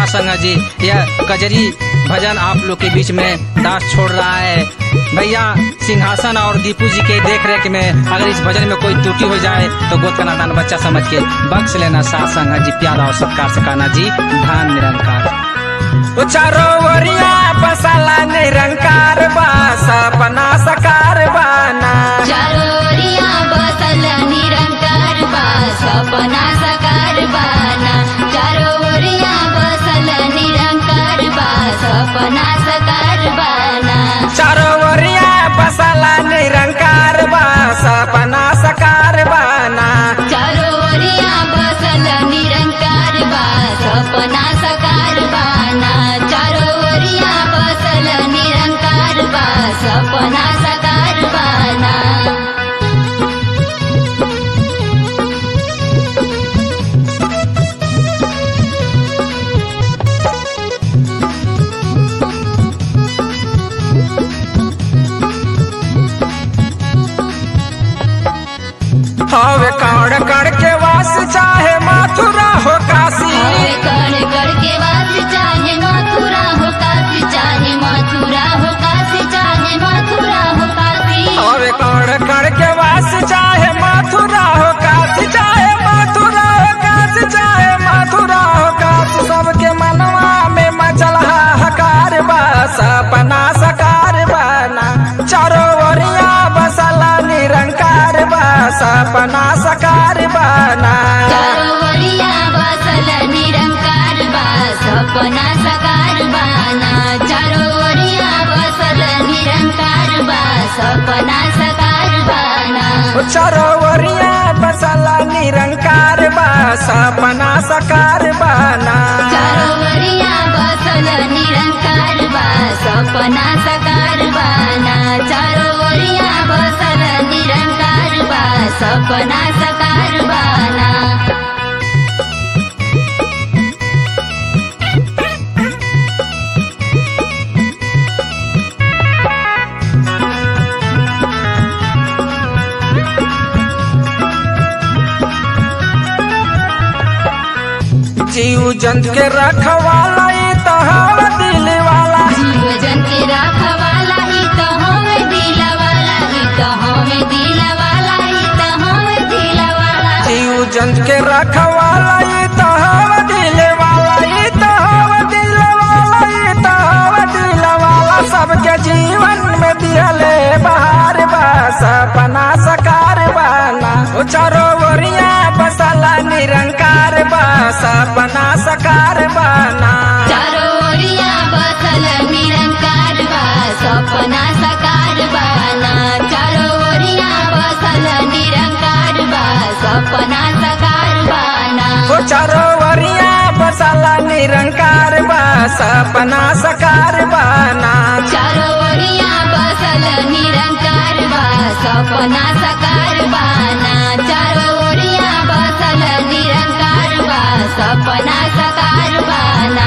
संगत जी, यह कजरी भजन आप लोग के बीच में दास छोड़ रहा है। भैया सिंहासन और दीपू जी के देख रेख में अगर इस भजन में कोई त्रुटि हो जाए तो गोद का नादान बच्चा समझ के बख्श लेना। साथ संगत जी प्यार और सत्कार से कहना जी धान निरंकार। चारों ओरिया बसला निरंकार बा सपना सकार बाना। चारों ओरिया बसल निरंकार बा सपना सकार बाना। चारों ओरिया बसल निरंकार बा सपना सकार बाना। चारों ओरिया बसला निरंकार बा सपना सकार बाना। चारों ओरिया बसल निरंकार बा सपना सकार बाना। चारों ओरिया बसल निरंकार बा सपना सकार बाना। हवे कण कण के वास चाहे मथुरा हो काशी। हवे कण कण के वास चाहे मथुरा हो काशी। चाहे मथुरा हो काशी। चाहे मथुरा हो काशी। हवे कण कण के वास चाहे मथुरा हो काशी। चाहे मथुरा हो काशी। चाहे मथुरा हो काशी। सबके मनवा में मचल हाहाकार बा सपना सकार बाना। चारों ओरिया बसला निरंकार बा सपना सकार बाना। चारों ओरिया बसल निरंकार बा सपना सकार बाना। चारों ओरिया बसल निरंकार बा सपना सकार बाना। चारों ओरिया बसला निरंकार बा सपना सकार बाना। चारों ओरिया बसल निरंकार बा सपना सकार बाना। चारों ओरिया बसल निरंकार बा सपना सकार बाना। जीव जंत के रखवाला ई तो हवा दिल वाला। जीव जन के रखवाला ई तो हमें दिल वाला। ई तो हमें दिल वाला। ई तो हमें दिल वाला। जीव जंत के रखवाला ई तो हवा दिल वाला। ई तो हवा दिल वाला। ई तो हवा दिल वाला। सबके जीवन में दिहले बहार बा सपना सकार बाना। चारों ओरिया बसला निरंकार बा सपना सकार बाना। चारों ओरिया बसल निरंकार बा सपना सकार बाना। चारों ओरिया बसल निरंकार बा सपना सकार बाना। चारों ओरिया बसला निरंकार बा सपना सकार बाना। चारों ओरिया बसल निरंकार बा सपना सकार बाना। चारों ओरिया बसल निरंकार बा सपना सकार बाना।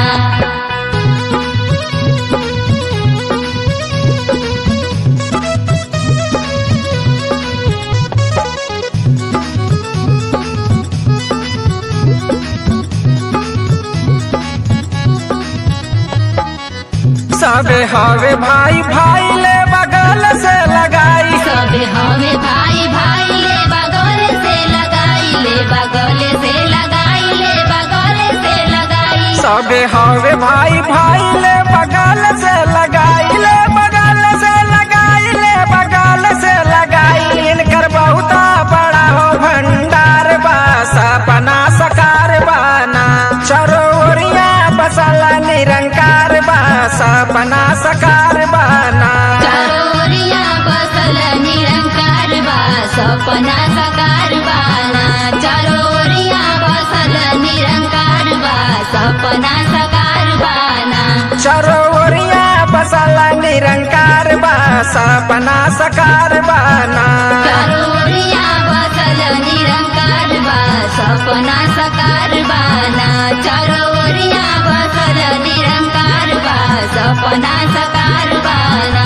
सबे हवे भाई भाई ले बगल से लगाई। सबे हमें भाई भाई ले बगल से लगाई। ले बगल से लगाई। ले बगल से लगाई। सबे हवे भाई भाई ले बगल से लगाई। ले बगल से लगाई। ले बगल से लगाई। इनकर बहुत बड़ा हो भंडार बा सपना सकार बाना। चारों ओरिया बसला निरंकार बा सपना सकार बाना। चारों ओरिया बसल निरंकार बा सपना सकार बाना। चारों ओरिया बसल निरंकार बा सपना सकार बाना। चारों ओरिया बसला निरंकार बा सपना सकार बाना। चारों ओरिया बसल निरंकार बा सपना सकार बाना। चारों ओरिया बसल निरंकार बा सपना सकार बाना।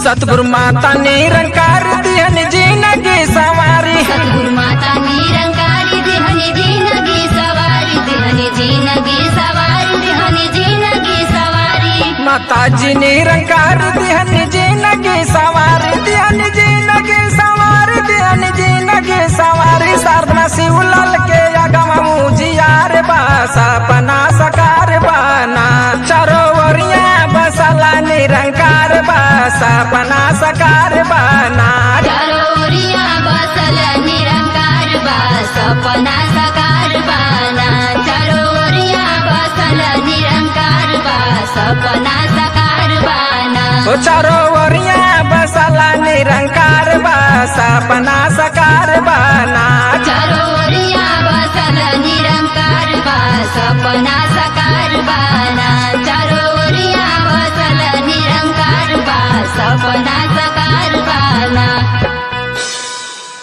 सतगुरु माता निरंकार दिहन जिंदगी सवारी सतगुरु माता निरंकारी दिहनी जिंदगी सवारी दिहनी जिंदगी सवारी दिहनी जिंदगी सवारी माता जी निरंकार दिहन जिंदगी सवारी दिहन जिंदगी सवारी दिहन जिंदगी सवारी साधना शिवलाल के अगम मुजियार बा सपना सकार बाना चारों ओरिया बसला निरंकार बा सपना सकार बाना चरोरिया बसल निरंकार बा सपना सकार बाना चरोरिया बसल निरंकार बा सपना सकार बाना ओ चारों ओरिया बसला निरंकार बा सपना सकार बाना चरोरिया बसल निरंकार बा सपना सकार बाना चरोरिया बसल निरंकार बा सपना सकार बाना।